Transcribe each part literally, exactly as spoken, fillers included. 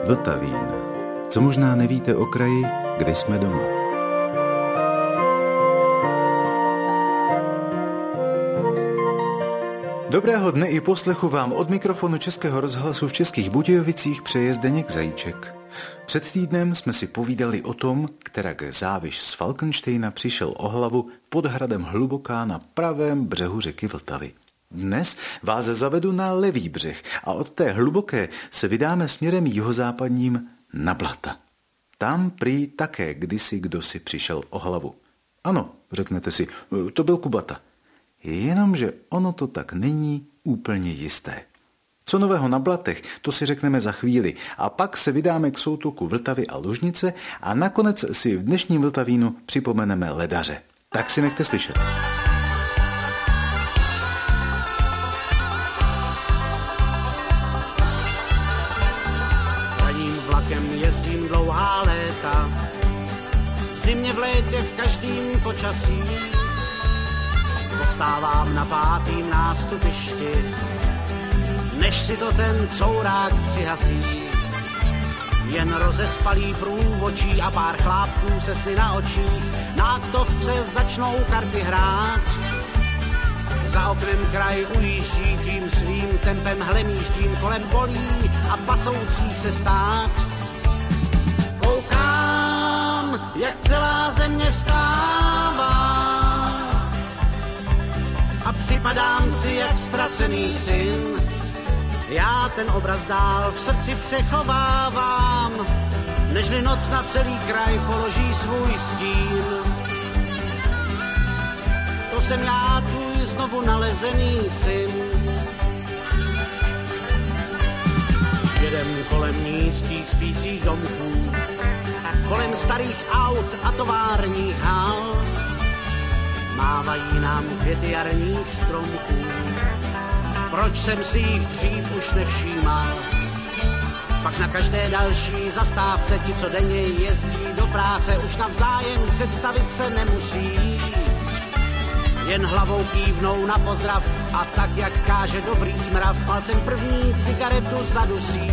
Vltavín. Co možná nevíte o kraji, kde jsme doma. Dobrého dne i poslechu vám od mikrofonu Českého rozhlasu v Českých Budějovicích přeje Zdeněk Zajíček. Před týdnem jsme si povídali o tom, kterak záviš z Falkensteina přišel o hlavu pod hradem Hluboká na pravém břehu řeky Vltavy. Dnes vás zavedu na levý břeh a od té Hluboké se vydáme směrem jihozápadním na Blata. Tam prý také kdysi kdosi přišel o hlavu. Ano, řeknete si, to byl Kubata. Jenomže ono to tak není úplně jisté. Co nového na Blatech, to si řekneme za chvíli a pak se vydáme k soutoku Vltavy a Lužnice a nakonec si v dnešním Vltavínu připomeneme ledaře. Tak si nechte slyšet. Ranním vlakem jezdím dlouhá léta, v zimě, v létě, v každým počasí. Postávám na pátým nástupišti, než si to ten courák přihasí. Jen rozespalý průvočí a pár chlápků se sny na očích na aktovce začnou karty hrát. Za oknem kraj ujíždí, tím svým tempem hlemíždím, kolem bolí a pasoucích se stát. Koukám, jak celá země vstává a připadám si jak ztracený syn. Já ten obraz dál v srdci přechovávám, nežli noc na celý kraj položí svůj stín. To jsem já, tvůj znovu nalezený syn. Jedem kolem nízkých spících domků, kolem starých aut a továrních hal. Mávají nám květy jarních stromků, proč jsem si jich dřív už nevšímal. Pak na každé další zastávce ti, co denně jezdí do práce, už navzájem představit se nemusí. Jen hlavou kývnou na pozdrav a tak, jak káže dobrý mrav, palcem první cigaretu zadusí.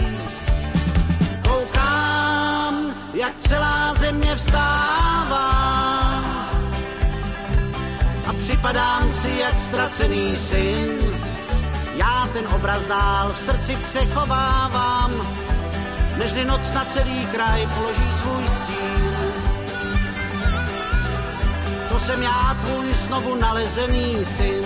Koukám, jak celá země vstává a připadám si jak ztracený syn. Já ten obraz dál v srdci přechovávám, nežli noc na celý kraj položí svůj stín. To jsem já, tvůj znovu nalezený syn.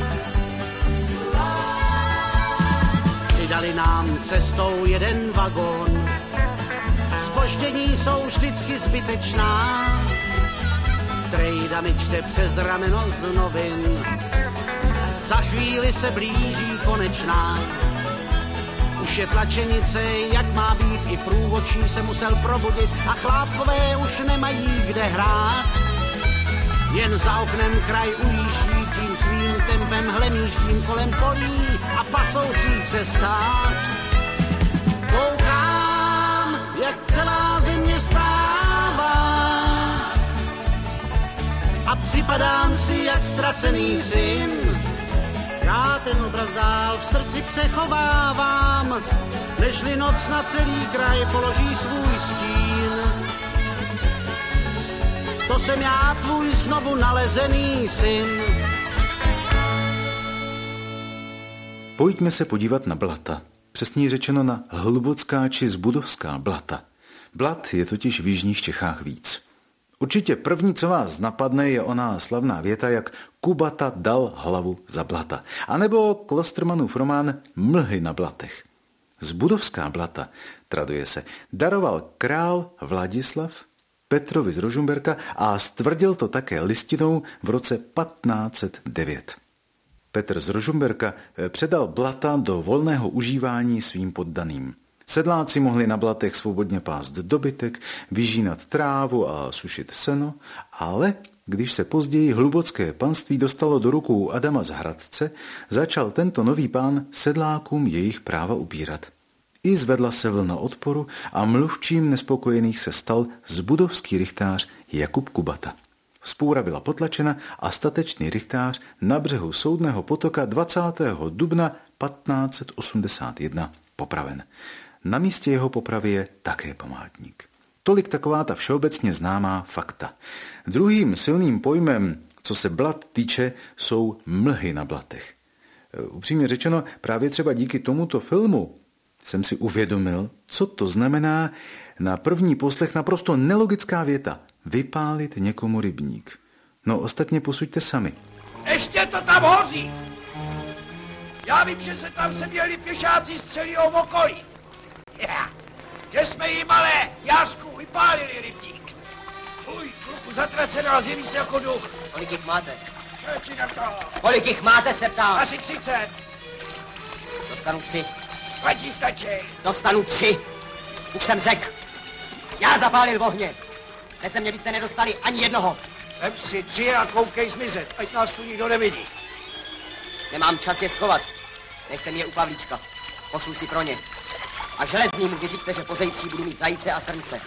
Přidali nám cestou jeden vagón, zpoždění jsou vždycky zbytečná. Strejda mi čte přes rameno z novin, za chvíli se blíží konečná. Už je tlačenice, jak má být, i průvodčí se musel probudit a chlápkové už nemají kde hrát. Jen za oknem kraj ujíždí, tím svým tempem hlemíždím kolem polí a pasoucích se stát. Koukám, jak celá země vstává a připadám si jak ztracený syn. Já ten obraz dál v srdci přechovávám, nežli noc na celý kraj položí svůj stín. To jsem já, tvůj znovu nalezený syn. Pojďme se podívat na Blata. Přesněji řečeno na Hlubocká či Zbudovská Blata. Blat je totiž v jižních Čechách víc. Určitě první, co vás napadne, je ona slavná věta, jak Kubata dal hlavu za Blata. A nebo Klostermannův román Mlhy na Blatech. Zbudovská Blata, traduje se, daroval král Vladislav Petrovi z Rožumberka a stvrdil to také listinou v roce patnáct set devět. Petr z Rožumberka předal Blata do volného užívání svým poddaným. Sedláci mohli na Blatech svobodně pást dobytek, vyžínat trávu a sušit seno, ale když se později hlubocké panství dostalo do rukou Adama z Hradce, začal tento nový pán sedlákům jejich práva upírat. I zvedla se vlna odporu a mluvčím nespokojených se stal zbudovský rychtář Jakub Kubata. Vzpoura byla potlačena a statečný rychtář na břehu Soudného potoka dvacátého dubna patnáct set osmdesát jedna popraven. Na místě jeho popravy je také památník. Tolik taková ta všeobecně známá fakta. Druhým silným pojmem, co se blat týče, jsou mlhy na blatech. Upřímně řečeno, právě třeba díky tomuto filmu jsem si uvědomil, co to znamená na první poslech naprosto nelogická věta. Vypálit někomu rybník. No ostatně posuďte sami. Ještě to tam hoří! Já vím, že se tam seděli pěšáci z celého okolí. Yeah. Že jsme jí malé Jášku vypálili rybník. Fuj, kluku zatracená, zjeví se jako duch. Kolik jich máte? Co ti na to? Kolik jich máte, se ptám? Asi třicet. Dostanu tři. Platí stačí. Dostanu tři. Už jsem řekl. Já zapálil v ohně. Beze mě byste nedostali ani jednoho. Vem si tři a koukej zmizet, ať nás tu nikdo nevidí. Nemám čas je schovat. Nechte mě u Pavlíčka. Pošlu si pro ně. A železný mu vyříkte, že pozejtří budu mít zajíce a srnce.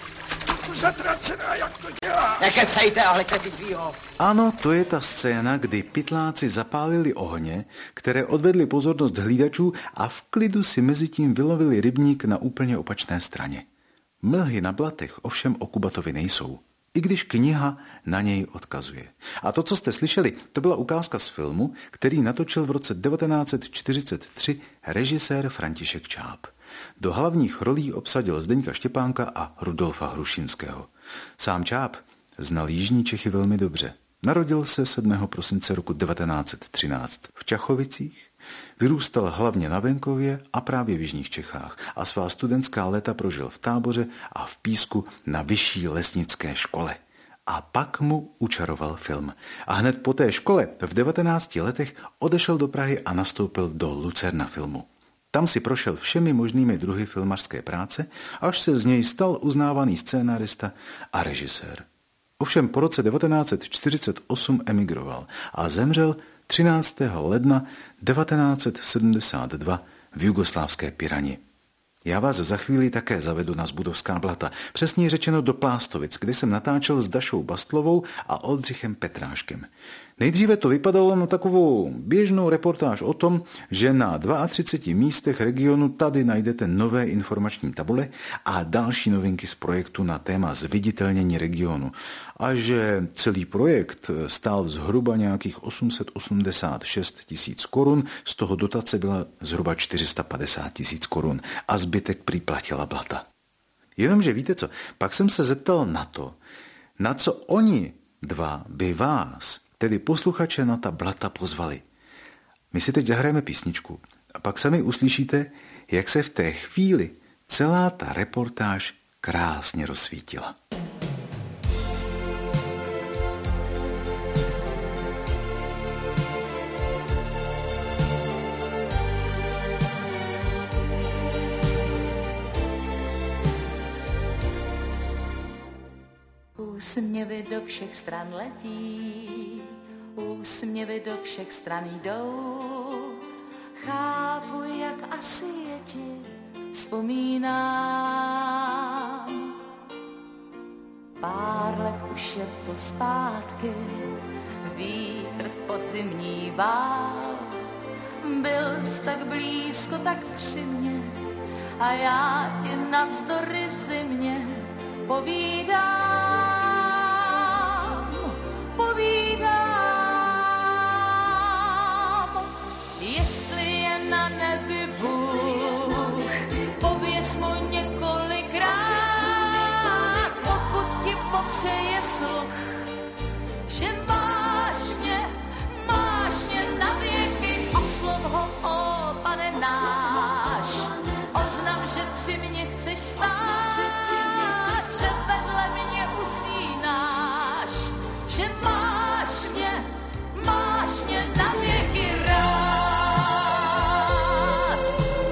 Zatracená, jak to dělá? Nekecejte a hleďte si svýho. Ano, to je ta scéna, kdy pytláci zapálili ohně, které odvedly pozornost hlídačů a v klidu si mezi tím vylovili rybník na úplně opačné straně. Mlhy na blatech ovšem o Kubatovi nejsou, i když kniha na něj odkazuje. A to, co jste slyšeli, to byla ukázka z filmu, který natočil v roce devatenáct set čtyřicet tři režisér František Čáp. Do hlavních rolí obsadil Zdeňka Štěpánka a Rudolfa Hrušinského. Sám Čáp znal jižní Čechy velmi dobře. Narodil se sedmého prosince roku devatenáct set třináct v Čachovicích, vyrůstal hlavně na venkově a právě v jižních Čechách a svá studentská léta prožil v Táboře a v Písku na vyšší lesnické škole. A pak mu učaroval film. A hned po té škole v devatenácti letech odešel do Prahy a nastoupil do Lucerna filmu. Tam si prošel všemi možnými druhy filmařské práce, až se z něj stal uznávaný scénárista a režisér. Ovšem po roce devatenáct set čtyřicet osm emigroval a zemřel třináctého ledna devatenáct set sedmdesát dva v jugoslávské Pirani. Já vás za chvíli také zavedu na Zbudovská blata, přesně řečeno do Plástovic, kde jsem natáčel s Dašou Bastlovou a Oldřichem Petráškem. Nejdříve to vypadalo na takovou běžnou reportáž o tom, že na třiceti dvou místech regionu tady najdete nové informační tabule a další novinky z projektu na téma zviditelnění regionu. A že celý projekt stál zhruba nějakých osm set osmdesát šest tisíc korun, z toho dotace byla zhruba čtyři sta padesát tisíc korun a zbytek prý platila blata. Jenomže víte co, pak jsem se zeptal na to, na co oni dva by vás, tedy posluchače, na ta blata pozvali. My si teď zahrajeme písničku a pak sami uslyšíte, jak se v té chvíli celá ta reportáž krásně rozsvítila. Úsměvy do všech stran letí, úsměvy do všech stran jdou. Chápu, jak asi je ti vzpomínám. Pár let už je to zpátky, vítr podzimní vál. Byl jsi tak blízko, tak při mně a já ti navzdory zimě povídám, povídám. Jestli je na nebi Bůh, pověz mu několikrát, pokud ti popřeje sluch, že máš mě, máš mě na věky, oslov ho, o pane náš, oznam, že při mně chceš stát, že vedle mě usínáš, že máš mě, máš mě na věky rád.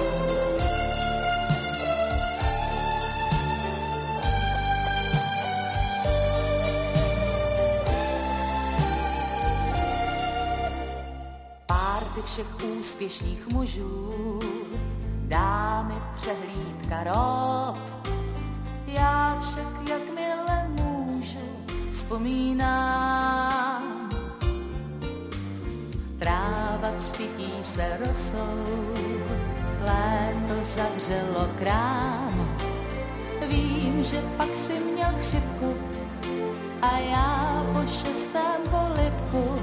Párty všech úspěšných mužů dá mi přehlídka rob. Já však, jakmile můžu, vzpomínám. Tráva třpití se rosou, léto zavřelo krám. Vím, že pak si měl chřipku a já po šestém polibku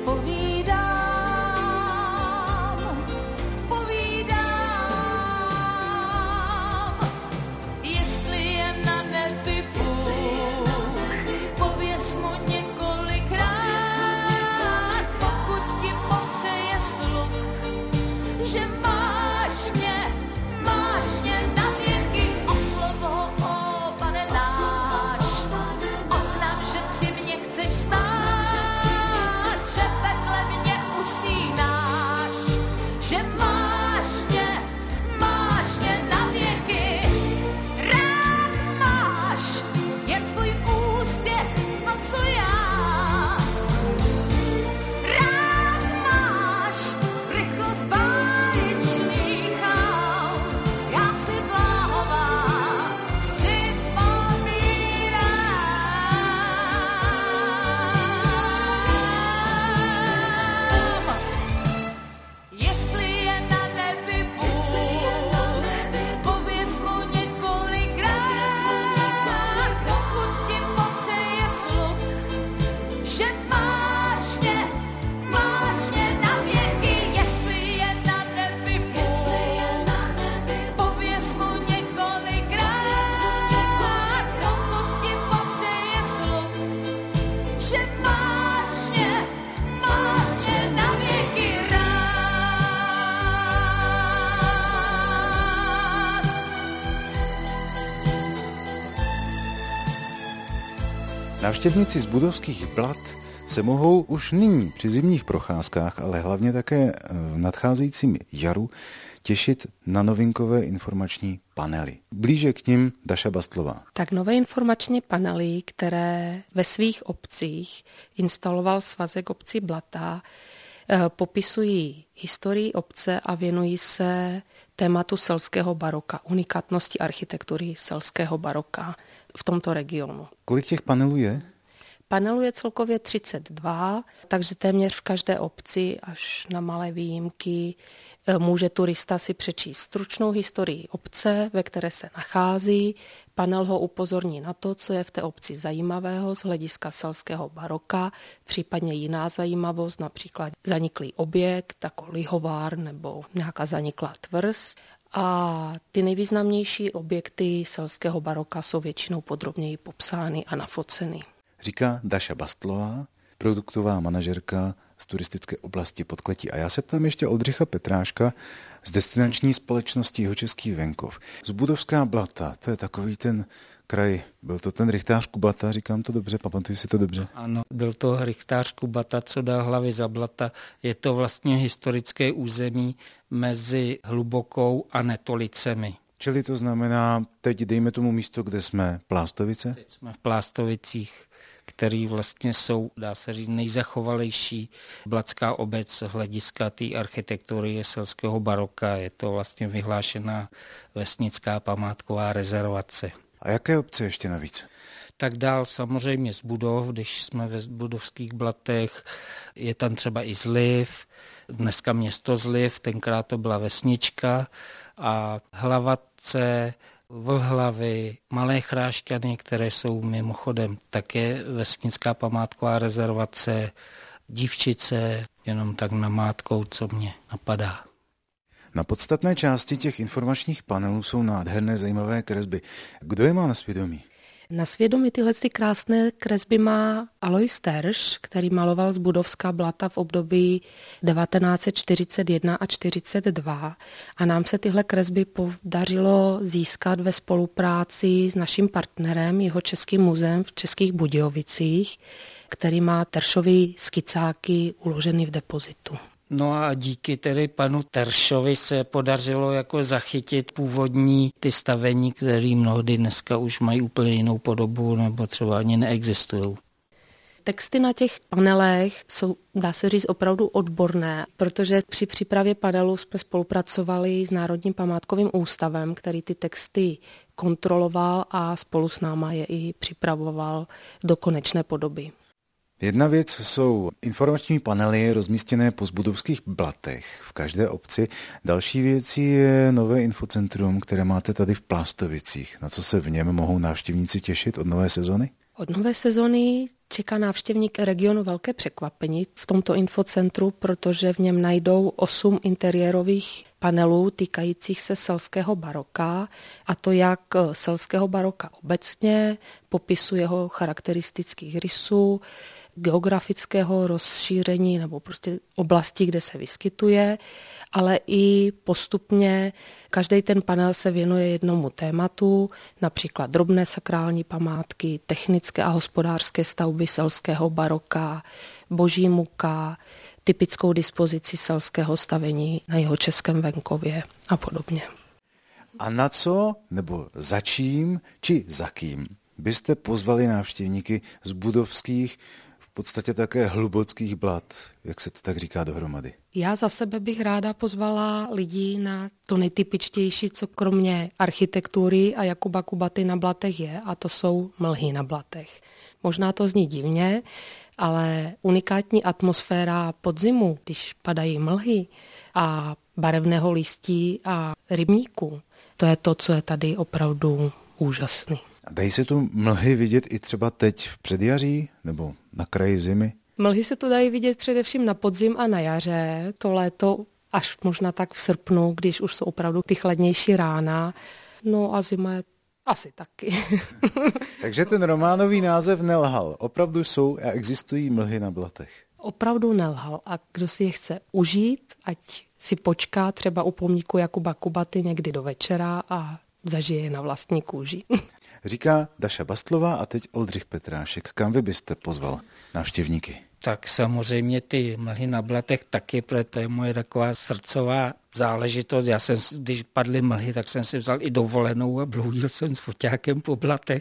povídám, povídám. Jestli je na nebi Bůh, pověz mu několikrát, pokud ti popřeje sluch, že máš mě, máš mě na věky, oslov ho, o pane náš. Oznám, že při mně chceš stát, že vedle mě usínáš, že máš mě, máš mě na věky. Rád máš jen svůj úspěch, no co já. Rád máš rychlost báječných aut, já si bláhová připomínám. Jestli je na nebi Bůh, pověz mu několikrát, pokud ti popřeje sluch, že máš mě, máš mě na věky. Jestli je na nebi Bůh, pověz mu několikrát, pokud ti popřeje sluch, že máš mě, máš mě na věky rád. Návštěvníci z Budovských Blat se mohou už nyní při zimních procházkách, ale hlavně také v nadcházejícím jaru těšit na novinkové informační panely. Blíže k nim Daša Bastlová. Tak nové informační panely, které ve svých obcích instaloval Svazek obcí Blata, eh, popisují historii obce a věnují se tématu selského baroka, unikátnosti architektury selského baroka v tomto regionu. Kolik těch panelů je? Panelů je celkově třicet dva, takže téměř v každé obci, až na malé výjimky, může turista si přečíst stručnou historii obce, ve které se nachází. Panel ho upozorní na to, co je v té obci zajímavého z hlediska selského baroka, případně jiná zajímavost, například zaniklý objekt, jako lihovár nebo nějaká zaniklá tvrz. A ty nejvýznamnější objekty selského baroka jsou většinou podrobněji popsány a nafoceny. Říká Daša Bastlová, produktová manažerka z turistické oblasti Podkletí. A já se ptám ještě Oldřicha Petráška z destinační společnosti Jihočeský venkov. Z Budovská Blata, to je takový ten kraj, byl to ten rychtář Kubata, říkám to dobře, pamatuju si to dobře? Ano, byl to rychtář Kubata, co dal hlavy za Blata. Je to vlastně historické území mezi Hlubokou a Netolicemi. Čili to znamená, teď dejme tomu místo, kde jsme, Plástovice? Teď jsme v Plástovicích, který vlastně jsou, dá se říct, nejzachovalejší blatská obec z hlediska té architektury selského baroka. Je to vlastně vyhlášená vesnická památková rezervace. A jaké obce ještě navíc? Tak dál samozřejmě z Budov, když jsme ve Budovských Blatech, je tam třeba i Zliv, dneska město Zliv, tenkrát to byla vesnička, a Hlavace, Vlhlavy, Malé Chrášťany, které jsou mimochodem také vesnická památková rezervace, Dívčice, jenom tak namátkou, co mě napadá. Na podstatné části těch informačních panelů jsou nádherné zajímavé kresby. Kdo je má na svědomí? Na svědomí tyhle ty krásné kresby má Alois Terš, který maloval z Budovská Blata v období devatenáct set čtyřicet jedna a čtyřicet dva a nám se tyhle kresby podařilo získat ve spolupráci s naším partnerem Jihočeským muzeem v Českých Budějovicích, který má Teršovy skicáky uloženy v depozitu. No a díky tedy panu Teršovi se podařilo jako zachytit původní ty stavení, které mnohdy dneska už mají úplně jinou podobu nebo třeba ani neexistují. Texty na těch panelech jsou, dá se říct, opravdu odborné, protože při přípravě panelu jsme spolupracovali s Národním památkovým ústavem, který ty texty kontroloval a spolu s náma je i připravoval do konečné podoby. Jedna věc jsou informační panely rozmístěné po zbudovských blatech v každé obci. Další věcí je nové infocentrum, které máte tady v Plastovicích. Na co se v něm mohou návštěvníci těšit od nové sezony? Od nové sezony čeká návštěvník regionu velké překvapení v tomto infocentru, protože v něm najdou osm interiérových panelů týkajících se selského baroka, a to jak selského baroka obecně, popisu jeho charakteristických rysů, geografického rozšíření nebo prostě oblasti, kde se vyskytuje, ale i postupně každý ten panel se věnuje jednomu tématu, například drobné sakrální památky, technické a hospodářské stavby selského baroka, boží muka, typickou dispozici selského stavení na jeho českém venkově a podobně. A na co nebo za čím či za kým byste pozvali návštěvníky z budovských, v podstatě také hlubockých blat, jak se to tak říká dohromady? Já za sebe bych ráda pozvala lidí na to nejtypičtější, co kromě architektury a Jakuba Kubaty na blatech je, a to jsou mlhy na blatech. Možná to zní divně, ale unikátní atmosféra podzimu, když padají mlhy a barevného listí a rybníků, to je to, co je tady opravdu úžasný. A dají se tu mlhy vidět i třeba teď v předjaří nebo na kraji zimy? Mlhy se tu dají vidět především na podzim a na jaře, to léto až možná tak v srpnu, když už jsou opravdu ty chladnější rána, no a zima je asi taky. Takže ten románový název nelhal. Opravdu jsou a existují mlhy na blatech. Opravdu nelhal. A kdo si je chce užít, ať si počká třeba u pomníku Jakuba Kubaty někdy do večera a zažije je na vlastní kůži. Říká Daša Bastlová a teď Oldřich Petrášek. Kam vy byste pozval návštěvníky? Tak samozřejmě ty mlhy na blatech taky, protože to je moje taková srdcová záležitost. Já jsem, když padly mlhy, tak jsem si vzal i dovolenou a bloudil jsem s foťákem po blatech.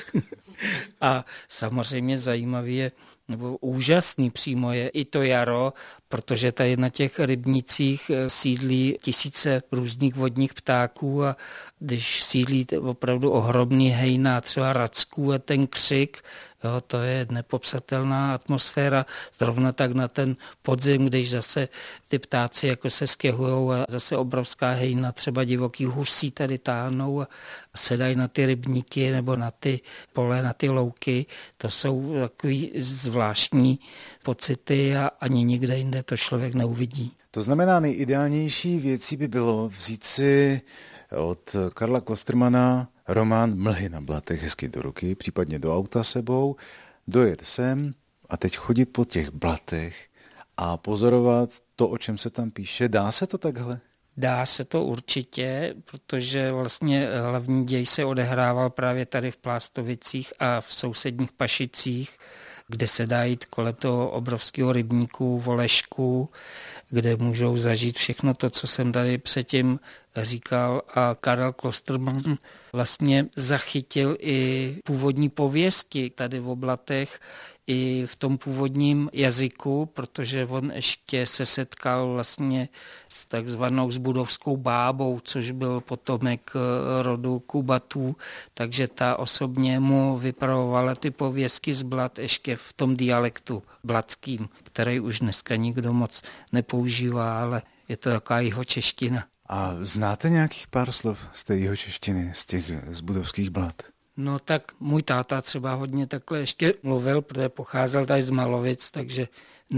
A samozřejmě zajímavý je, nebo úžasný přímo je i to jaro, protože tady na těch rybnících sídlí tisíce různých vodních ptáků a když sídlí opravdu ohromný hejna, třeba racků a ten křik, jo, to je nepopsatelná atmosféra. Zrovna tak na ten podzim, když zase ty ptáci jako se stěhujou a zase obrovská hejna třeba divokých husí tady táhnou a sedají na ty rybníky nebo na ty pole, na ty louky. To jsou takový zvláštní pocity a ani nikde jinde to člověk neuvidí. To znamená, nejideálnější věcí by bylo vzít si od Karla Klostermana román Mlhy na blatech hezky do ruky, případně do auta sebou, dojet sem a teď chodit po těch blatech a pozorovat to, o čem se tam píše. Dá se to takhle? Dá se to určitě, protože vlastně hlavní děj se odehrával právě tady v Plastovicích a v sousedních Pašicích, kde se dá jít kolem toho obrovského rybníku, Volešku, kde můžou zažít všechno to, co jsem tady předtím říkal. A Karel Klosterman vlastně zachytil i původní pověsti tady v Oblatech, i v tom původním jazyku, protože on ještě se setkal vlastně s takzvanou zbudovskou bábou, což byl potomek rodu Kubatů, takže ta osobně mu vypravovala ty pověstky z Blat ještě v tom dialektu blatským, který už dneska nikdo moc nepoužívá, ale je to taková jihočeština. A znáte nějakých pár slov z té jihočeštiny, z těch zbudovských Blat? No tak můj táta třeba hodně takhle ještě mluvil, protože pocházel tady z Malovic, takže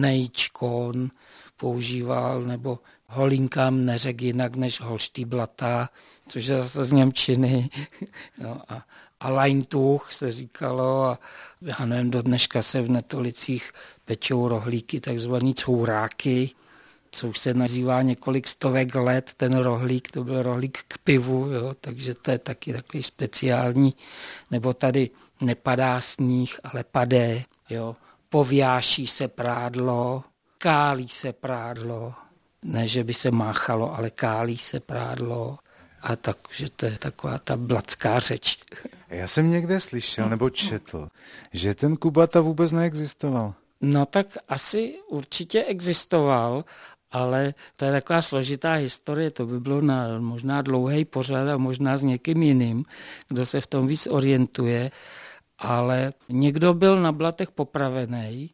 nejčkon používal, nebo holinkám neřekl jinak než holštý blata, což je zase z němčiny. No a, a lajntuch se říkalo a já nevím, do dneška se v Netolicích pečou rohlíky, takzvaný couráky, co už se nazývá několik stovek let, ten rohlík, to byl rohlík k pivu, jo, takže to je taky takový speciální. Nebo tady nepadá sníh, ale padé, jo. Pověší se prádlo, kálí se prádlo, ne, že by se máchalo, ale kálí se prádlo. A takže to je taková ta blatská řeč. Já jsem někde slyšel nebo četl, že ten Kubata vůbec neexistoval. No tak asi určitě existoval, ale to je taková složitá historie, to by bylo na možná dlouhý pořad a možná s někým jiným, kdo se v tom víc orientuje, ale někdo byl na Blatech popravený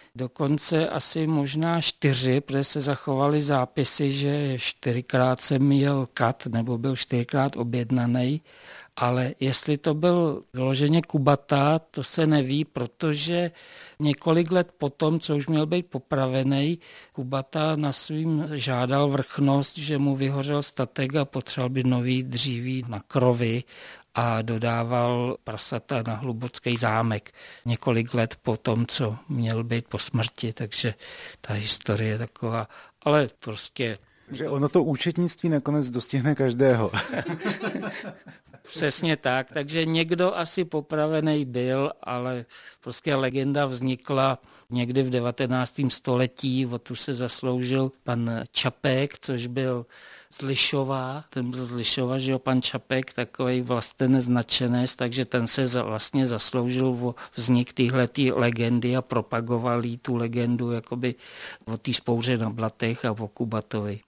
dokonce asi možná čtyři, protože se zachovaly zápisy, že čtyřikrát jsem jel kat nebo byl čtyřikrát objednaný, ale jestli to byl vyloženě Kubata, to se neví, protože několik let potom, co už měl být popravený, Kubata na svým žádal vrchnost, že mu vyhořel statek a potřeboval by nový dříví na krovi a dodával prasata na Hlubocký zámek několik let po tom, co měl být po smrti, takže ta historie je taková, ale prostě... Že ono to účetnictví nakonec dostihne každého. Přesně tak, takže někdo asi popravený byl, ale prostě legenda vznikla někdy v devatenáctém století, o tu se zasloužil pan Čapek, což byl z Lišova, ten byl z Lišova, že jo, pan Čapek, takovej vlastenec nadšenec, takže ten se za, vlastně zasloužil o vznik téhletý legendy a propagoval jí tu legendu jakoby o té spouře na Blatech a o Kubatovi.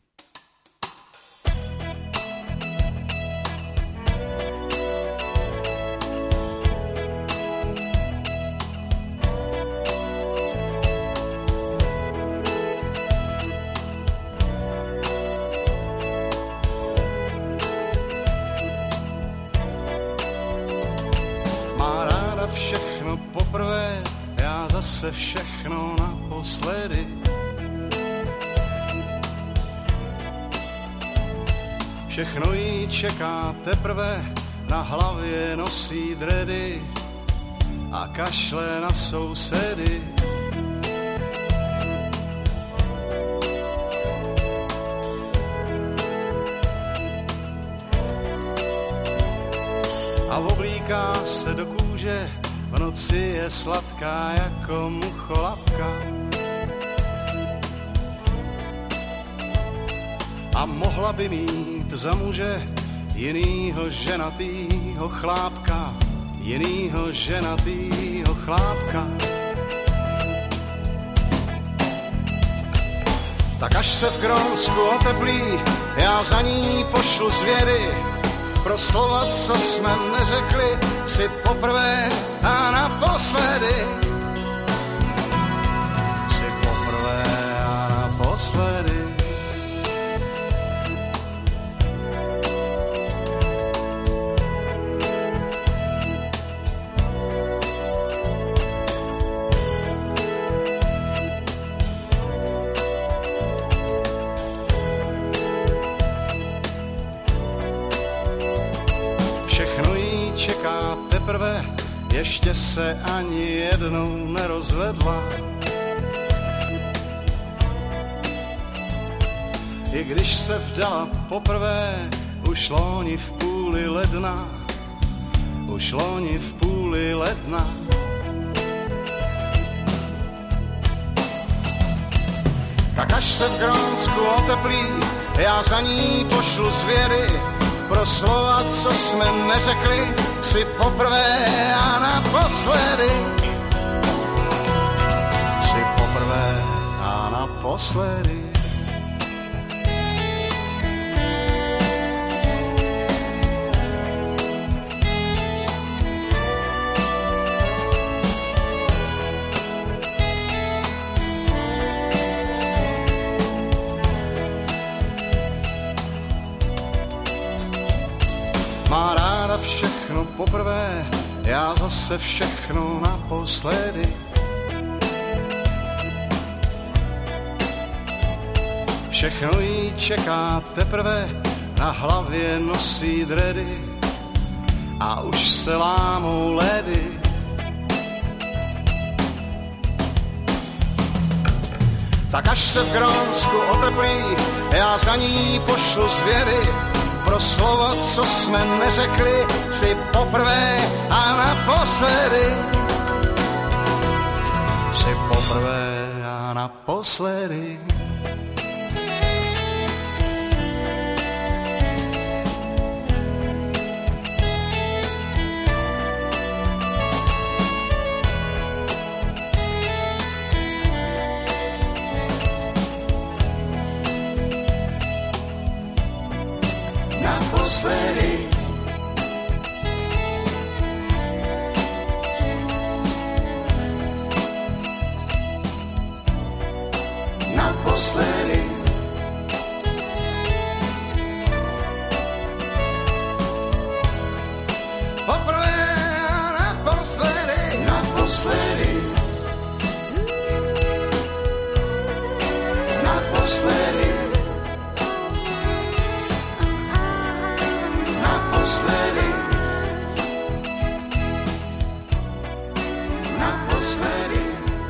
Se všechno naposledy. Všechno jí čeká teprve, na hlavě nosí dredy a kašle na sousedy. A oblíká se do kůže, v noci je sladká jako mucholapka. A mohla by mít za muže jinýho ženatýho chlápka, jinýho ženatýho chlápka. Tak až se v Grónsku oteplí, já za ní pošlu zvěry, pro slova, co jsme neřekli, si poprvé a naposledy. Si poprvé a naposledy. Ještě se ani jednou nerozvedla. I když se vdala poprvé, už loni v půli ledna, už loni v půli ledna. Tak až se v Grónsku oteplí, já za ní pošlu zvěry, pro slova, co jsme neřekli, si poprvé a naposledy. Si poprvé a naposledy. Má ráda všechno poprvé, já zase všechno naposledy. Všechno jí čeká teprve, na hlavě nosí dredy a už se lámou ledy. Tak až se v Grónsku oteplí, já za ní pošlu zvěry, pro slova, co jsme neřekli, si poprvé a naposledy. Si poprvé a naposledy. Naposledy. naposledy, naposledy, naposledy,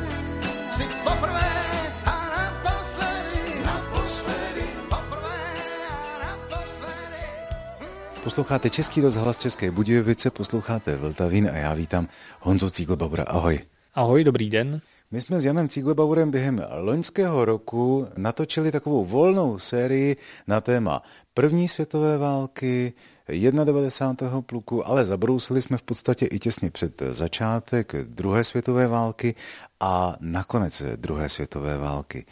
si poprvé a naposledy, naposledy, poprvé a naposledy. Posloucháte Český rozhlas České Budějovice, posloucháte Vltavín a já vítám Honzu Cíglbaura. Ahoj. Ahoj, dobrý den. My jsme s Janem Cíglbaurem během loňského roku natočili takovou volnou sérii na téma první světové války, devadesátého prvního pluku, ale zabrousili jsme v podstatě i těsně před začátek druhé světové války a nakonec druhé světové války.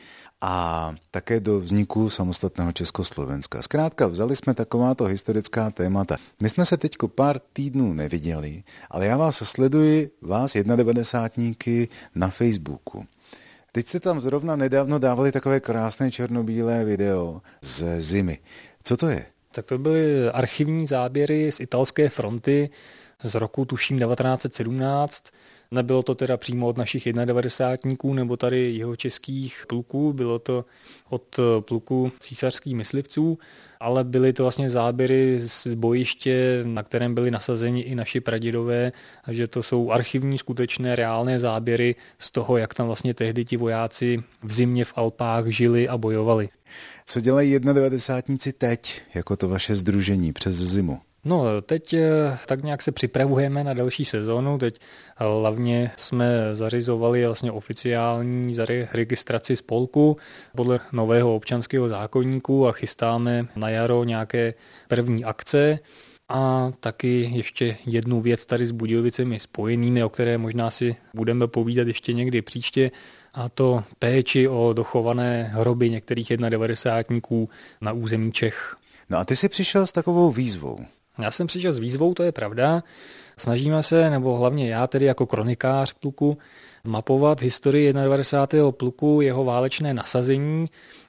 A také do vzniku samostatného Československa. Zkrátka vzali jsme takováto historická témata. My jsme se teďko pár týdnů neviděli, ale já vás sleduji, vás devadesátníky na Facebooku. Teď jste tam zrovna nedávno dávali takové krásné černobílé video ze zimy. Co to je? Tak to byly archivní záběry z italské fronty z roku tuším devatenáct set sedmnáct. Nebylo to teda přímo od našich devadesátníků nebo tady jihočeských pluků, bylo to od pluku císařských myslivců, ale byly to vlastně záběry z bojiště, na kterém byli nasazeni i naši pradědové, takže to jsou archivní, skutečné, reálné záběry z toho, jak tam vlastně tehdy ti vojáci v zimě v Alpách žili a bojovali. Co dělají devadesátníci teď, jako to vaše sdružení přes zimu? No, teď tak nějak se připravujeme na další sezónu. Teď hlavně jsme zařizovali vlastně oficiální registraci spolku podle nového občanského zákoníku a chystáme na jaro nějaké první akce. A taky ještě jednu věc tady s Budějovicemi spojenými, o které možná si budeme povídat ještě někdy příště, a to péči o dochované hroby některých devadesátníků na území Čech. No a ty jsi přišel s takovou výzvou. Já jsem přišel s výzvou, to je pravda. Snažíme se, nebo hlavně já tedy jako kronikář pluku, mapovat historii devadesátého prvního pluku, jeho válečné nasazení,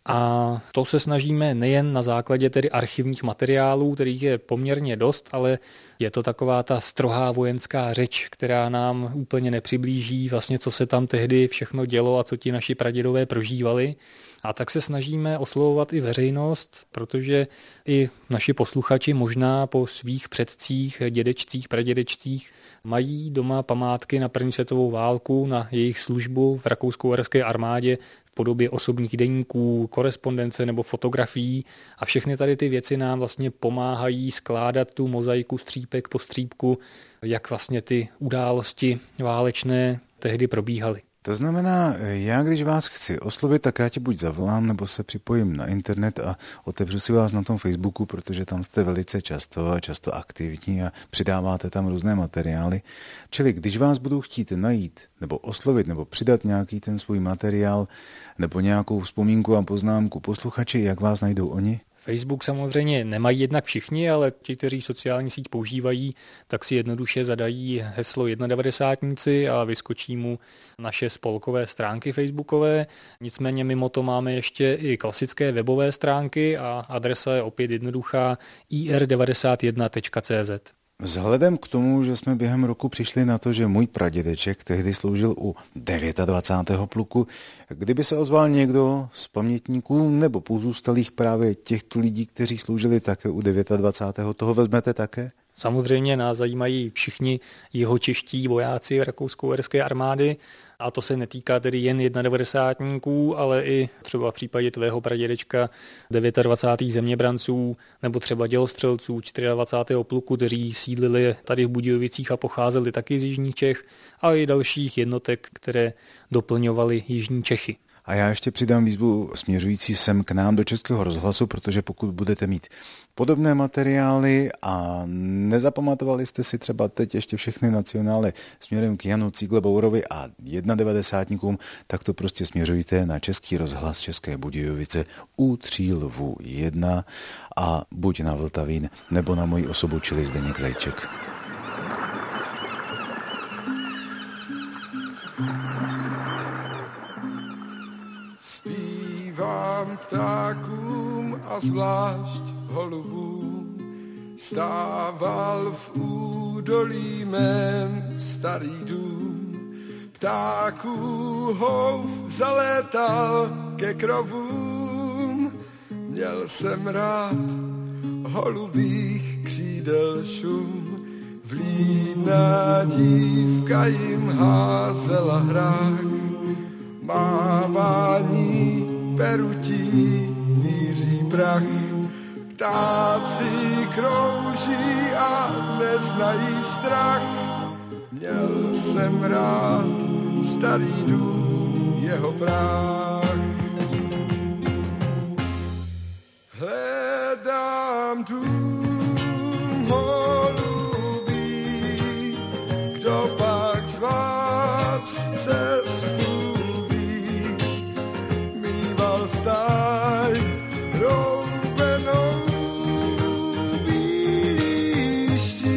a to se snažíme nejen na základě tedy archivních materiálů, kterých je poměrně dost, ale je to taková ta strohá vojenská řeč, která nám úplně nepřiblíží vlastně, co se tam tehdy všechno dělo a co ti naši pradědové prožívali. A tak se snažíme oslovovat i veřejnost, protože i naši posluchači možná po svých předcích, dědečcích, pradědečcích mají doma památky na první světovou válku, na jejich službu v rakousko-uherské armádě v podobě osobních deníků, korespondence nebo fotografií, a všechny tady ty věci nám vlastně pomáhají skládat tu mozaiku střípek po střípku, jak vlastně ty události válečné tehdy probíhaly. To znamená, já když vás chci oslovit, tak já ti buď zavolám, nebo se připojím na internet a otevřu si vás na tom Facebooku, protože tam jste velice často a často aktivní a přidáváte tam různé materiály. Čili když vás budu chtít najít, nebo oslovit, nebo přidat nějaký ten svůj materiál, nebo nějakou vzpomínku a poznámku posluchači, jak vás najdou oni? Facebook samozřejmě nemají jednak všichni, ale ti, kteří sociální síť používají, tak si jednoduše zadají heslo devadesátníci a vyskočí mu naše spolkové stránky facebookové. Nicméně mimo to máme ještě i klasické webové stránky a adresa je opět jednoduchá i r devadesát jedna tečka cé zet. Vzhledem k tomu, že jsme během roku přišli na to, že můj pradědeček tehdy sloužil u dvacátého devátého pluku, kdyby se ozval někdo z pamětníků nebo pozůstalých právě těchto lidí, kteří sloužili také u dvacátého devátého toho vezmete také? Samozřejmě nás zajímají všichni jihočeští vojáci rakousko-uherské armády, a to se netýká tedy jen devadesátníků, ale i třeba v případě tvého pradědečka dvacátého devátého zeměbranců nebo třeba dělostřelců dvacátého čtvrtého pluku, kteří sídlili tady v Budějovicích a pocházeli taky z jižních Čech, a i dalších jednotek, které doplňovaly jižní Čechy. A já ještě přidám výzvu směřující sem k nám do Českého rozhlasu, protože pokud budete mít podobné materiály a nezapamatovali jste si třeba teď ještě všechny nacionály směrem k Janu Cíglebaurovi a devadesátníkům, tak to prostě směřujte na Český rozhlas České Budějovice u Tří lvů jedna a buď na Vltavín, nebo na moji osobu, čili Zdeněk Zajček. Zpívám ptákům a zvlášť holubům, stával v údolí mém starý dům. Ptáků houf zalétal ke krovům, Měl jsem rád holubých křídel šum, vlídná dívka jim házela hrách, mávání perutí míří prach. Ptáci krouží a neznají strach, měl jsem rád starý dům, jeho práh. Hledám dům holubý, kdo pak z vás cestu ví, mýval stáj roubenou bílý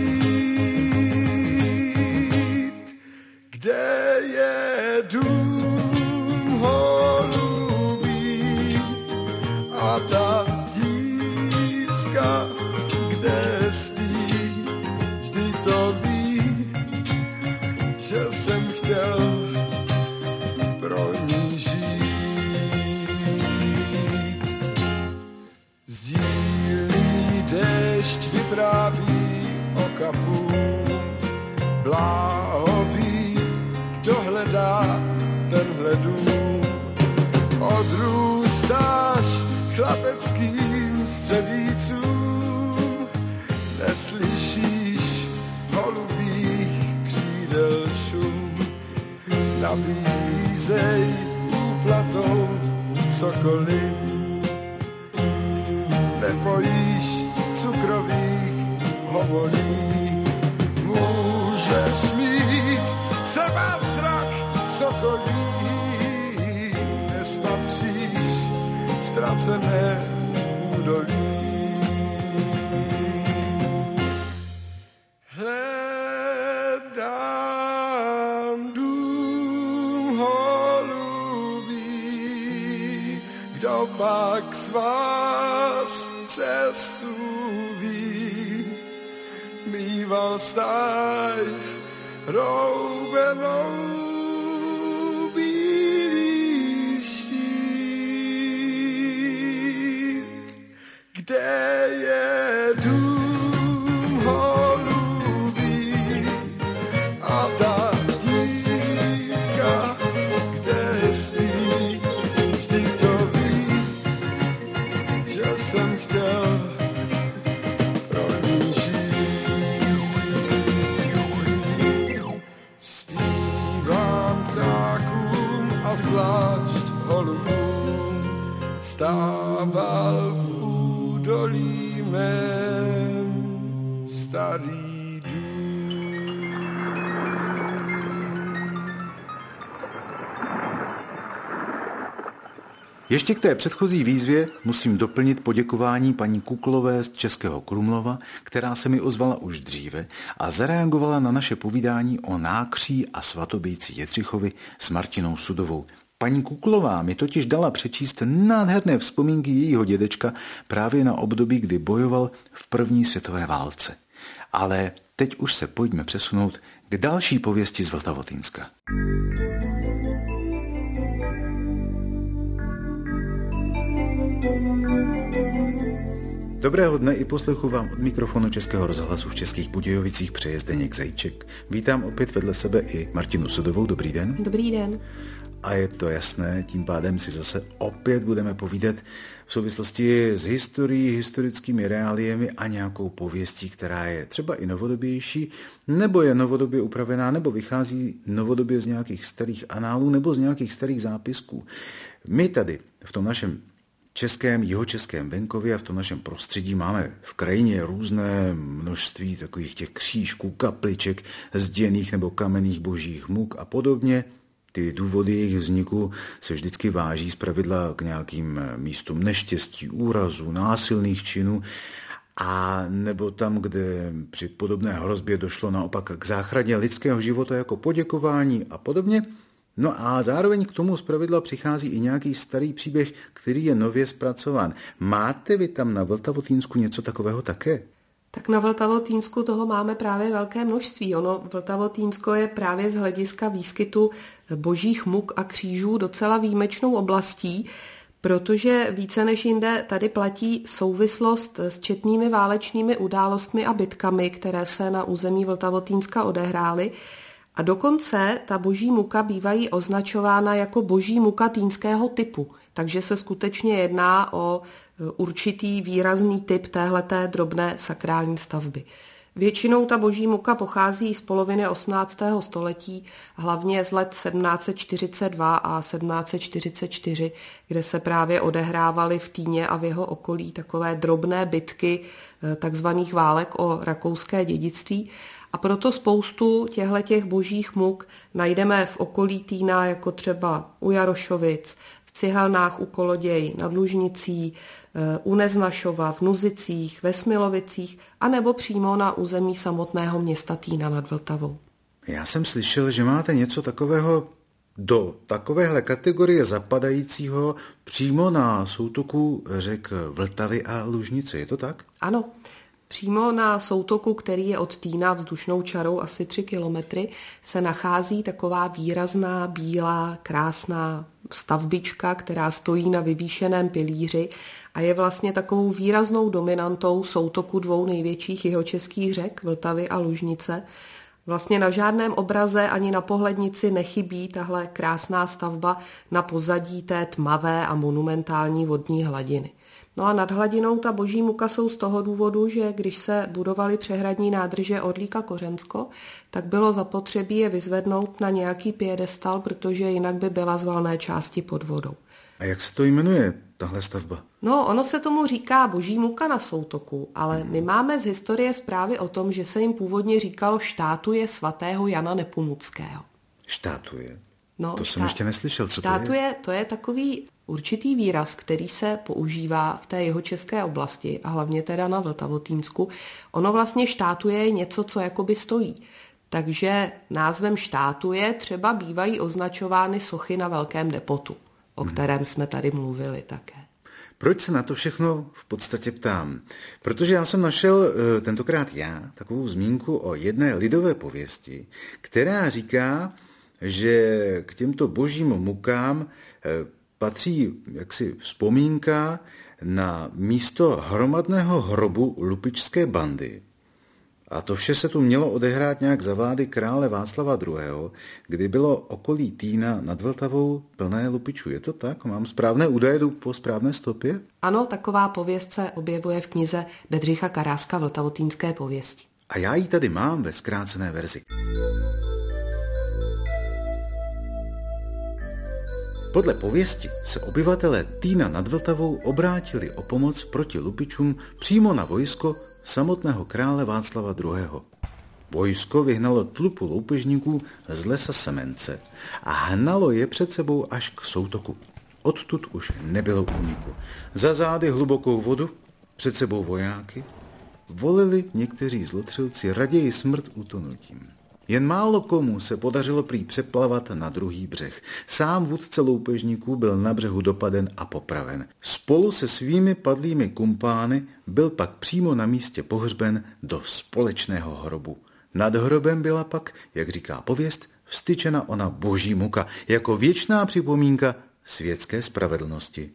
štít, kde je dům holubý a ta dívka, kde spí, vždy to ví, že jsem chtěl pro ní žít. Sdílí déšť vypráví o kapu, bláhový, kdo hledá tenhle dům. Odrůstáš chlapeckým střevícům, neslyšíš holubých křídel šum, nabízej úplatou cokoliv, nebojíš cukrových hovolí, můžeš mít třeba zrak sokolí, nespatříš ztracené údolí. Hledám dům holubý, kdo pak z vás cestu ví, mýval stáj roubenou bílý štít, kde je dům holubý a ta dívka, kde spí, vždy to ví, že jsem chtěl pro ní žít. Zpívám ptákům a zvlášť holubům, stával v údolí mém starý dům. Ještě k té předchozí výzvě musím doplnit poděkování paní Kuklové z Českého Krumlova, která se mi ozvala už dříve a zareagovala na naše povídání o Nákří a svatobijci Jedřichovi s Martinou Sudovou. Paní Kuklová mi totiž dala přečíst nádherné vzpomínky jejího dědečka právě na období, kdy bojoval v první světové válce. Ale teď už se pojďme přesunout k další pověsti z Vltavotýnska. Dobrého dne i poslechu vám od mikrofonu Českého rozhlasu v Českých Budějovicích přeje Zdeněk Zajíček. Vítám opět vedle sebe i Martinu Sudovou. Dobrý den. Dobrý den. A je to jasné, tím pádem si zase opět budeme povídat v souvislosti s historií, historickými reáliemi a nějakou pověstí, která je třeba i novodobější, nebo je novodobě upravená, nebo vychází novodobě z nějakých starých análů, nebo z nějakých starých zápisků. My tady v tom našem českém, jihočeském venkově a v tom našem prostředí máme v krajině různé množství takových těch křížků, kapliček, zděných nebo kamenných božích muk a podobně. Ty důvody jejich vzniku se vždycky váží zpravidla k nějakým místům neštěstí, úrazů, násilných činů, a nebo tam, kde při podobné hrozbě došlo naopak k záchraně lidského života jako poděkování a podobně. No a zároveň k tomu zpravidla přichází i nějaký starý příběh, který je nově zpracován. Máte vy tam na Vltavotýnsku něco takového také? Tak na Vltavotýnsku toho máme právě velké množství. Ono Vltavotýnsko je právě z hlediska výskytu božích muk a křížů docela výjimečnou oblastí, protože více než jinde tady platí souvislost s četnými válečnými událostmi a bitkami, které se na území Vltavotýnska odehrály. A dokonce ta boží muka bývají označována jako boží muka týnského typu, takže se skutečně jedná o určitý výrazný typ téhleté drobné sakrální stavby. Většinou ta boží muka pochází z poloviny osmnáctého století, hlavně z let sedmnáct set čtyřicet dva a sedmnáct set čtyřicet čtyři, kde se právě odehrávaly v Týně a v jeho okolí takové drobné bitky takzvaných válek o rakouské dědictví. A proto spoustu těchto božích muk najdeme v okolí Týna, jako třeba u Jarošovic, v Cihelnách u Koloděj, nad Lužnicí, u Neznašova, v Nuzicích, ve Smilovicích a nebo přímo na území samotného města Týna nad Vltavou. Já jsem slyšel, že máte něco takového do takovéhle kategorie zapadajícího přímo na soutoku řek Vltavy a Lužnice. Je to tak? Ano. Přímo na soutoku, který je od Týna vzdušnou čarou asi tři kilometry, se nachází taková výrazná, bílá, krásná stavbička, která stojí na vyvýšeném pilíři a je vlastně takovou výraznou dominantou soutoku dvou největších jihočeských řek, Vltavy a Lužnice. Vlastně na žádném obraze ani na pohlednici nechybí tahle krásná stavba na pozadí té tmavé a monumentální vodní hladiny. No a nad hladinou ta boží muka jsou z toho důvodu, že když se budovaly přehradní nádrže Orlík a Kořensko, tak bylo zapotřebí je vyzvednout na nějaký piedestal, protože jinak by byla z valné části pod vodou. A jak se to jmenuje, tahle stavba? No, ono se tomu říká boží muka na soutoku, ale my máme z historie zprávy o tom, že se jim původně říkalo štátuje svatého Jana Nepomuckého. Štátuje? No, to štá... jsem ještě neslyšel, co štátuje, to je? To je takový určitý výraz, který se používá v té jihočeské oblasti a hlavně teda na Vltavotýnsku. Ono vlastně štátuje něco, co jakoby stojí. Takže názvem štátuje třeba bývají označovány sochy na velkém depotu, o hmm. kterém jsme tady mluvili také. Proč se na to všechno v podstatě ptám? Protože já jsem našel tentokrát já takovou zmínku o jedné lidové pověsti, která říká, že k těmto božím mukám patří jaksi vzpomínka na místo hromadného hrobu lupičské bandy. A to vše se tu mělo odehrát nějak za vlády krále Václava druhého., kdy bylo okolí Týna nad Vltavou plné lupičů. Je to tak? Mám správné údaje, jdu po správné stopě? Ano, taková pověst se objevuje v knize Bedřicha Karáska Vltavotýnské pověsti. A já ji tady mám ve zkrácené verzi. Podle pověsti se obyvatelé Týna nad Vltavou obrátili o pomoc proti lupičům přímo na vojsko samotného krále Václava druhého. Vojsko vyhnalo tlupu loupežníků z lesa Semence a hnalo je před sebou až k soutoku. Odtud už nebylo úniku. Za zády hlubokou vodu, před sebou vojáky, volili někteří zlotřilci raději smrt utonutím. Jen málo komu se podařilo prý přeplavat na druhý břeh. Sám vůdce loupežníků byl na břehu dopaden a popraven. Spolu se svými padlými kumpány byl pak přímo na místě pohřben do společného hrobu. Nad hrobem byla pak, jak říká pověst, vstyčena ona boží muka jako věčná připomínka světské spravedlnosti.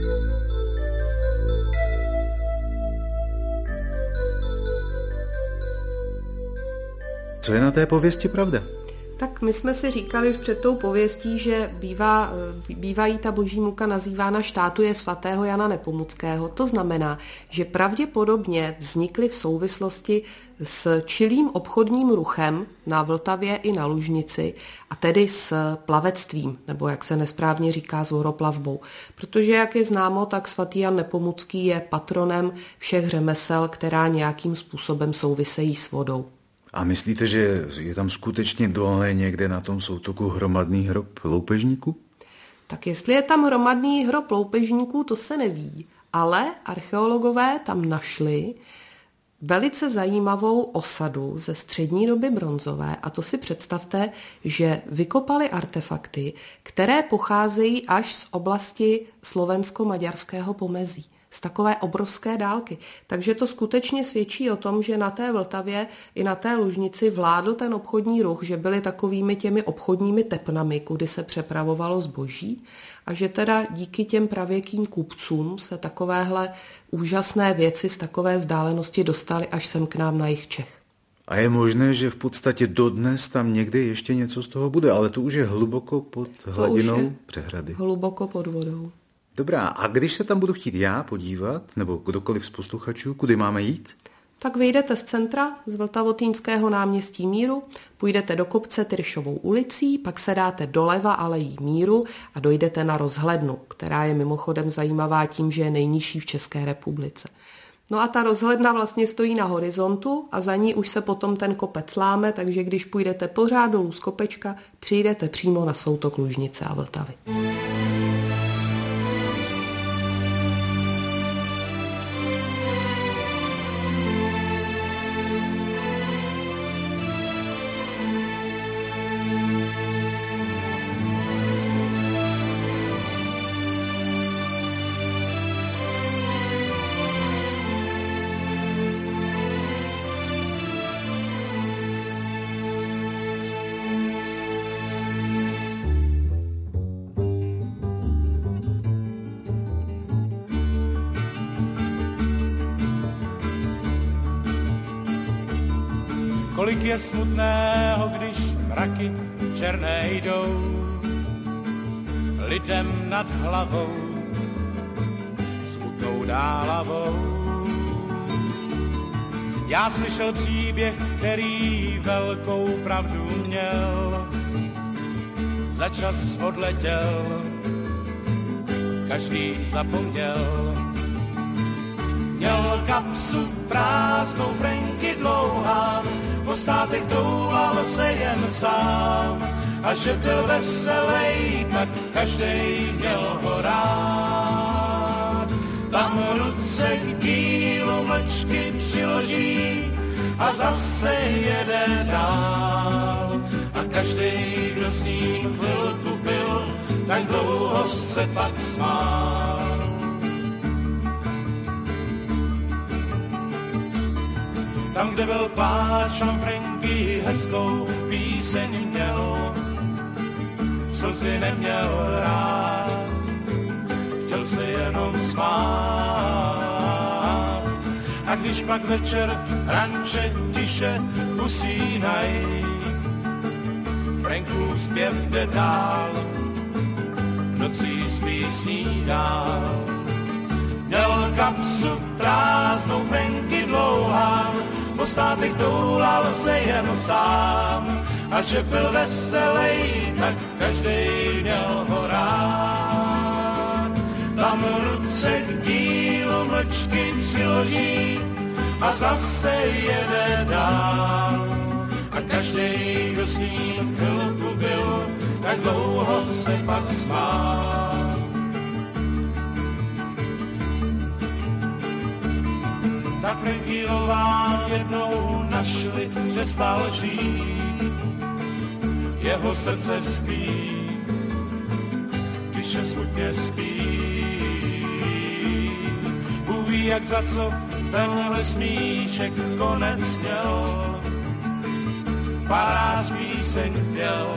Co je na té pověsti pravda? Tak my jsme si říkali už před tou pověstí, že bývá, bývají ta boží muka nazývána štátuje svatého Jana Nepomuckého. To znamená, že pravděpodobně vznikly v souvislosti s čilým obchodním ruchem na Vltavě i na Lužnici, a tedy s plavectvím, nebo jak se nesprávně říká, s voroplavbou. Protože, jak je známo, tak svatý Jan Nepomucký je patronem všech řemesel, která nějakým způsobem souvisejí s vodou. A myslíte, že je tam skutečně dole někde na tom soutoku hromadný hrob loupežníků? Tak jestli je tam hromadný hrob loupežníků, to se neví. Ale archeologové tam našli velice zajímavou osadu ze střední doby bronzové. A to si představte, že vykopali artefakty, které pocházejí až z oblasti slovensko-maďarského pomezí. z takové obrovské dálky. Takže to skutečně svědčí o tom, že na té Vltavě i na té Lužnici vládl ten obchodní ruch, že byly takovými těmi obchodními tepnami, kudy se přepravovalo zboží a že teda díky těm pravěkým kupcům se takovéhle úžasné věci z takové vzdálenosti dostaly až sem k nám na jih Čech. A je možné, že v podstatě dodnes tam někde ještě něco z toho bude, ale to už je hluboko pod hladinou přehrady. Hluboko pod vodou. Dobrá, a když se tam budu chtít já podívat, nebo kdokoliv z posluchačů, kudy máme jít? Tak vyjdete z centra, z Vltavotýnského náměstí Míru, půjdete do kopce Tyršovou ulicí, pak se dáte doleva alejí Míru a dojdete na rozhlednu, která je mimochodem zajímavá tím, že je nejnižší v České republice. No a ta rozhledna vlastně stojí na horizontu a za ní už se potom ten kopec láme, takže když půjdete pořád dolů z kopečka, přijdete přímo na soutok Lužnice a Vltavy. Kolik je smutného, když mraky černé jdou lidem nad hlavou, smutnou dálavou. Já slyšel příběh, který velkou pravdu měl, za čas odletěl, každý zapomněl. Měl kapsu prázdnou, frenky dlouhá, po státech toulal se jen sám. A že byl veselej, tak každej měl ho rád. Tam ruce k dílu mlčky přiloží a zase jede dál. A každej, kdo s ním chvilku byl, tak dlouho se pak smál. Tam, kde byl pláč, tam Franky hezkou píseň měl, slzy neměl rád, chtěl se jenom smát. A když pak večer ranče tiše usínaj, Frankův zpěv jde dál, nocí spí snídál. Měl kapsu prázdnou, Franky dlouhá, po státech toulal se jen sám. A že byl veselej, tak každej měl ho rád. Tam ruce k dílu mlčky přiloží a zase jede dál. A každej, kdo s ním chvilku byl, tak dlouho se pak smál. Tak Frankyová jednou našli, že stál žít, jeho srdce spí, když je smutně spí. Bůh ví, jak za co tenhle smíček konec měl, farář píseň pěl,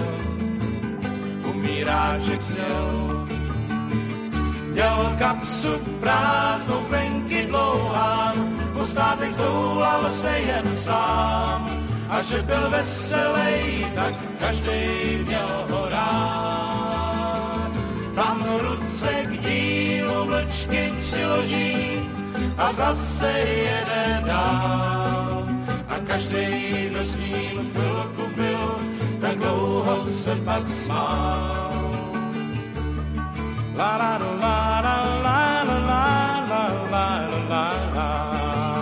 umíráček zněl. Měl kapsu prázdnou, Franky dlouhá, po státech toulal se jen sám. A že byl veselej, tak každej měl ho rád. Tam ruce k dílu mlčky přiloží a zase jede dál. A každej, kdo s ním chvilku byl, tak dlouho se pak smál. La la la la la la la la la la.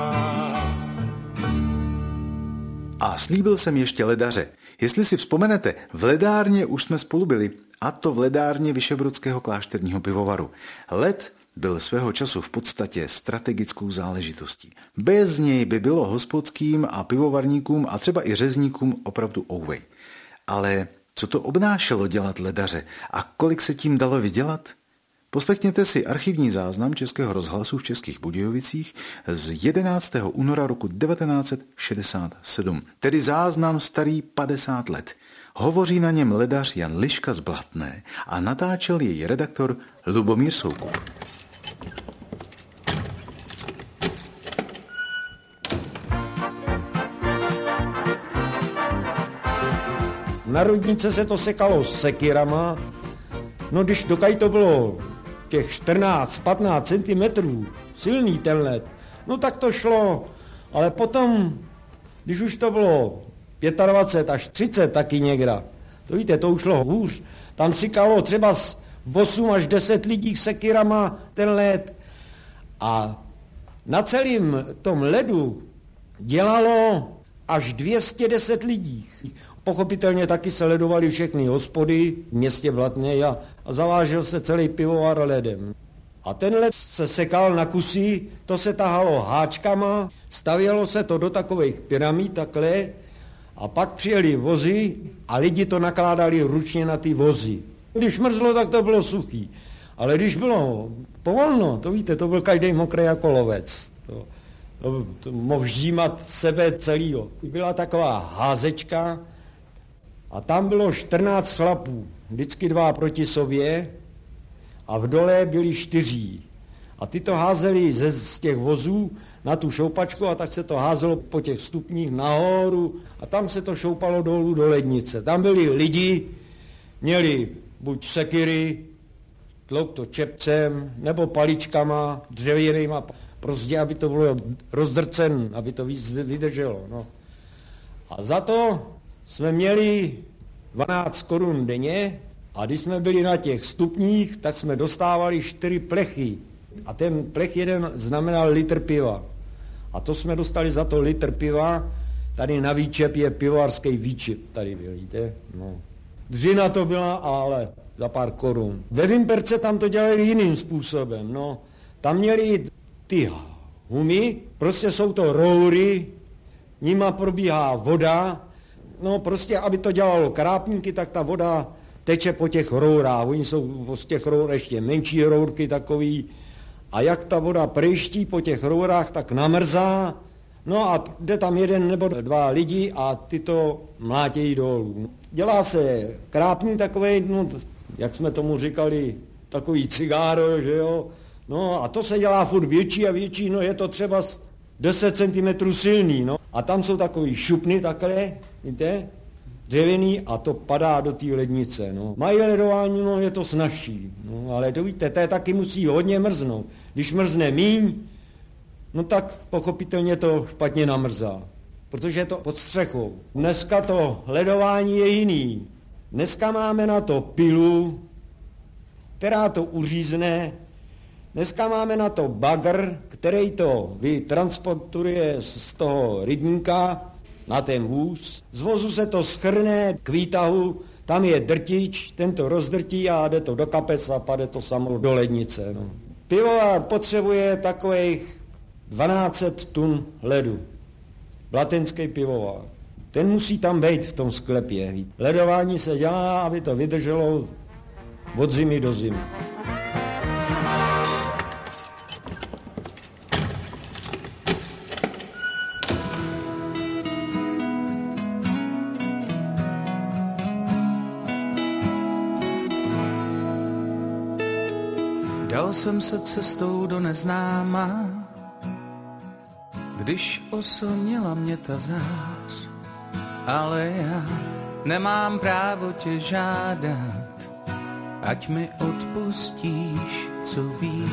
A slíbil jsem ještě ledaře. Jestli si vzpomenete, v ledárně už jsme spolu byli, a to v ledárně Vyšebrodského klášterního pivovaru. Led byl svého času v podstatě strategickou záležitostí. Bez něj by bylo hospodským a pivovarníkům a třeba i řezníkům opravdu ouvej. Ale co to obnášelo dělat ledaře a kolik se tím dalo vydělat? Poslechněte si archivní záznam Českého rozhlasu v Českých Budějovicích z jedenáctého února roku devatenáct set šedesát sedm, tedy záznam starý padesát let. Hovoří na něm ledař Jan Liška z Blatné a natáčel jej redaktor Lubomír Soukup. Na rudnice se to sekalo s sekirama, no když dokaj to bylo těch čtrnáct patnáct centimetrů, silný ten led, no tak to šlo, ale potom, když už to bylo dvacet pět až třicet taky někde, to víte, to už šlo hůř, tam sikalo třeba osm až deset lidí sekirama ten led a na celém tom ledu dělalo až dvě stě deset lidí. Pochopitelně taky se ledovali všechny hospody v městě Blatné a, a zavážel se celý pivovar ledem. A ten led se sekal na kusy, to se tahalo háčkama, stavělo se to do takových pyramid takhle a pak přijeli vozy a lidi to nakládali ručně na ty vozy. Když mrzlo, tak to bylo suchý, ale když bylo povolno, to víte, to byl každý mokrý jako lovec. To, to, to mohl ždímat sebe celýho. Byla taková házečka, a tam bylo čtrnáct chlapů, vždycky dva proti sobě a v dole byli čtyří. A ty to házeli ze, z těch vozů na tu šoupačku a tak se to házelo po těch stupních nahoru a tam se to šoupalo dolů do lednice. Tam byli lidi, měli buď sekiry, tlouk to čepcem, nebo paličkama, dřevěnýma, prostě aby to bylo rozdrcen, aby to víc vydrželo. No. A za to jsme měli dvanáct korun denně a když jsme byli na těch stupních, tak jsme dostávali čtyři plechy. A ten plech jeden znamenal litr piva. A to jsme dostali za to litr piva. Tady na výčep je pivovarský výčep, tady byl, víte. No. Dřina to byla, ale za pár korun. Ve Vimperce tam to dělali jiným způsobem. No. Tam měli ty humy, prostě jsou to roury, nima probíhá voda. No prostě, aby to dělalo krápníky, tak ta voda teče po těch rourách. Oni jsou z těch rour ještě menší rourky takový. A jak ta voda prejští po těch rourách, tak namrzá. No a jde tam jeden nebo dva lidi a ty to mlátějí dolů. Dělá se krápník takovej, no, jak jsme tomu říkali, takový cigáro, že jo. No a to se dělá furt větší a větší, no je to třeba deset centimetrů silný, no. A tam jsou takový šupny takhle, víte, dřevěný a to padá do té lednice, no. Mají ledování, no je to snazší, no, ale to víte, to taky musí hodně mrznout. Když mrzne míň, no tak pochopitelně to špatně namrzá, protože je to pod střechou. Dneska to ledování je jiný. Dneska máme na to pilu, která to uřízne. Dneska máme na to bagr, který to vytransportuje z toho rybníka na ten vůz. Z vozu se to schrne k výtahu, tam je drtič, ten to rozdrtí a jde to do kapes a pade to samo do lednice. No. Pivovar potřebuje takových dvanáct set tun ledu. Blatenský pivovar. Ten musí tam být v tom sklepě. Ledování se dělá, aby to vydrželo od zimy do zimy. Dal jsem se cestou do neznáma, když oslnila mě ta zář, ale já nemám právo tě žádat, ať mi odpustíš, co víš.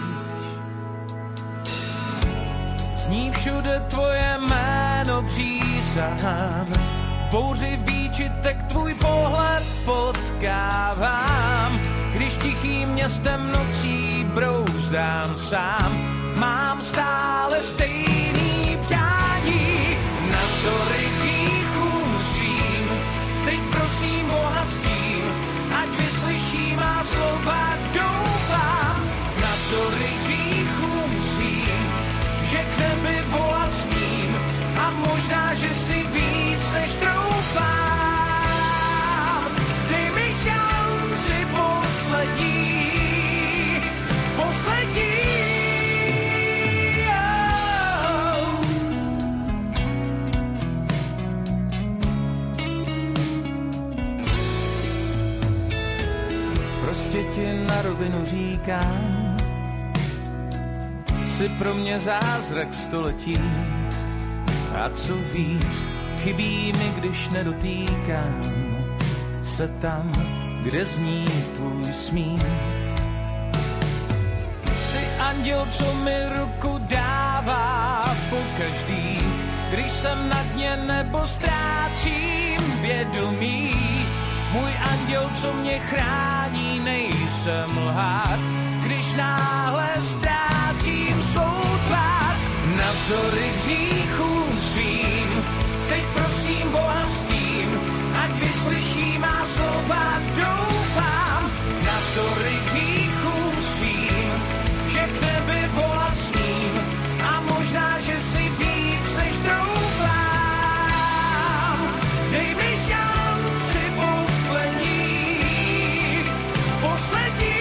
Zní všude tvoje jméno, přísahám, v bouři výčitek tvůj pohled potkávám. Když tichým městem nocí brouzdám sám, mám stále stejný přání. Navzdory hříchům svým, teď prosím Boha s tím, ať vyslyší má slova, doufám. Navzdory hříchům svým, že k nebi volat smím, a možná, že si víc než troufám. Dej mi šanci poslední, ještě ti na rovinu říkám, jsi pro mě zázrak století. A co víc, chybí mi, když nedotýkám se tam, kde zní tvůj smích. Jsi anděl, co mi ruku dává pokaždý, když jsem na dně nebo ztrácím vědomí. Můj anděl, co mě chrání, nejsem lhář, když náhle ztrácím svou tvář. Navzdory hříchům svým, teď prosím Boha s tím, ať vyslyší má slova, doufám. Navzdory hříchům svým, že k nebi volat smím, a možná, že si víc než doufám. Dej mi šanci poslední, poslední.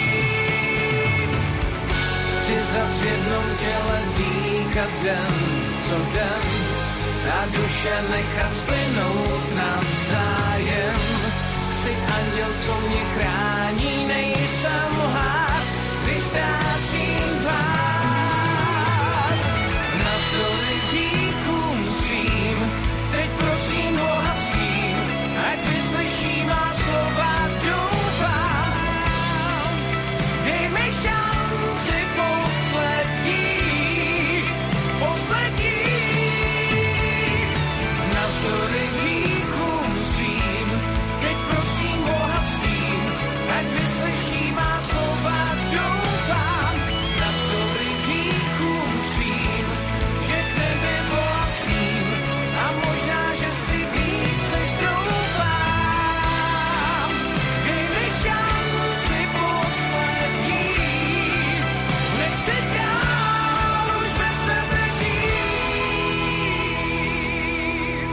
Chci zas v jednom těle dýchat den co den a duše nechat splynout navzájem. Jsi anděl, co mě chrání, nejsem lhář, když ztrácím tvář. Navzdory hříchům svým, teď prosím Boha s tím, ať vyslyší má slova, doufám. Dej mi šanci poslední, poslední. Navzdory hříchům svým, teď prosím Boha s tím, ať vyslyší má slova, doufám. Navzdory hříchům svým, že k nebi volat smím, a možná, že si víc než doufám. Dej mi šanci poslední, nechci dál už bez tebe žít.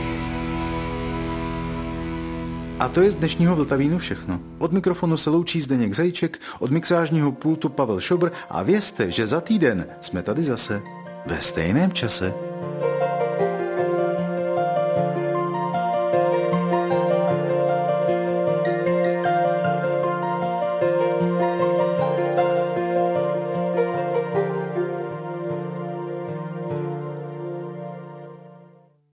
A to je z dnešního Vltavínu všechno. Od mikrofonu se loučí Zdeněk Zajíček, od mixážního pultu Pavel Šobr a vězte, že za týden jsme tady zase ve stejném čase.